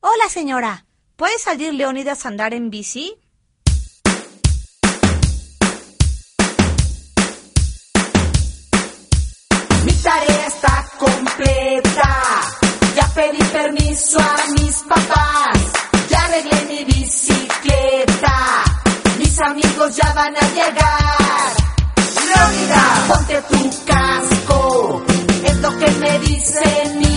Hola, señora. ¿Puede salir Leónidas a andar en bici? Mi tarea está completa. Ya pedí permiso a mis papás. Ya arreglé mi bicicleta. Mis amigos ya van a llegar. Leónidas, ponte tu casco. Es lo que me dice mi